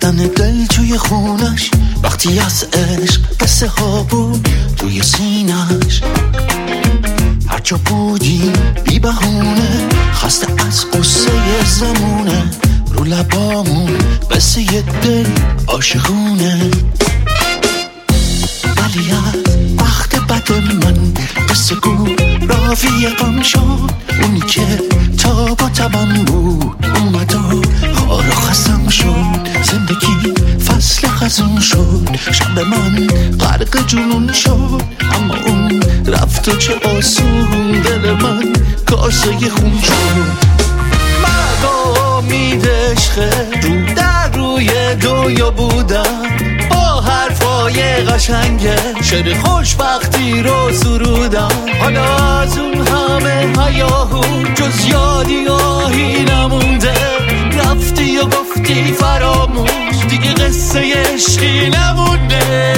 زدن دل توی خونش، وقتی از عشق قصه ها بود توی سینش. هرچا بودیم بی بهونه، خسته از قصه زمونه، رو لبامون قصه دل عاشقونه. ولی از وقت بد من قصه گو راوی غم شد، اونی که تا با تبم بود اومد و خار و خستم شد. زندگی فصل خزون شد، شب من غرق جنون شد، اما اون رفت و چه آسون دل من کاسه خون شد. من امید عشق رو در روی دنیا بودم، با حرفای قشنگه شعر خوشبختی رو سرودم. حالا از اون همه هیاهو جز یادی آهی نمونده، رفتی و گفتی فراموش، دیگه قصه عشقی نمونده.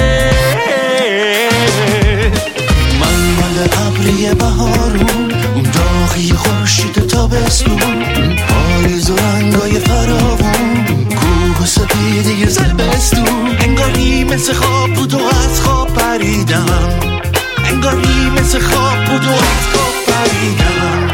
من مال ابری بهارون، اون داغی خورشید تابستون، اون پاییز و رنگای فراوون، کوه و سپیدی زمستون. انگاری مثل خواب بود و از خواب پریدم، انگاری مثل خواب بود و از خواب پریدم.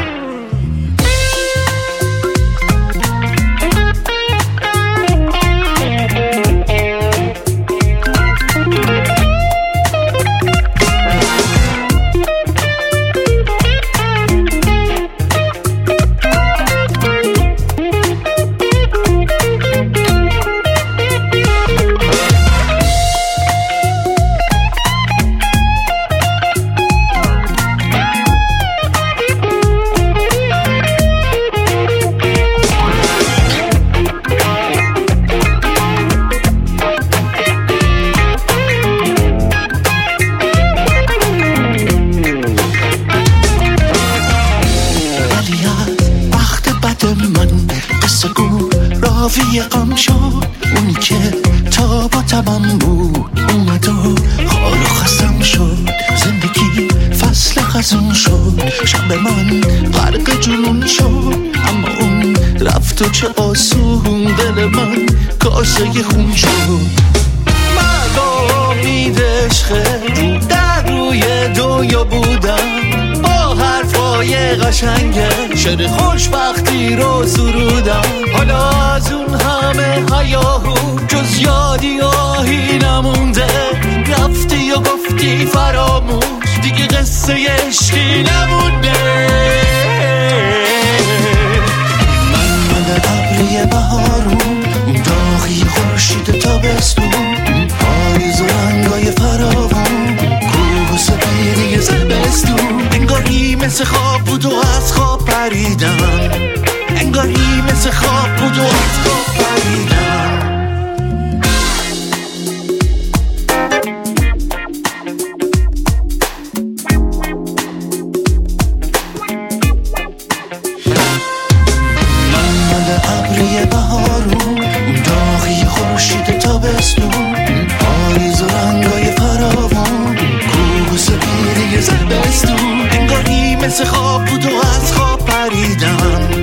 راوی غم شد، اونی که تا با تبم بود اومد و خار و خستم شد. زندگی فصل خزون شد، شب من غرق جنون شد، اما اون رفت و چه آسون دل من کاسه خون شد. من امید عشق رو در روی دنیا بودم، با حرفای قشنگه شعر خوشبختی رو سرودم. حالا از اون همه هیاهو جز یادی آهی نمونده، رفتی و گفتی فراموش، دیگه قصه عشقی نمونده. من مال ابری بهارون، اون داغی خورشید تابستون، اون پاییز و رنگای فراوون، کوه و سپیدی زمستون. انگاری مثل خواب بود و از خواب پریدم، انگاری مثل خواب بود و از خواب پریدم. من مال ابری بهارون، اون داغی خورشید تابستون، اون پاییز و رنگای فراوون، کوه و سپیدی زمستون. انگاری مثل خواب بود و از خواب پریدم،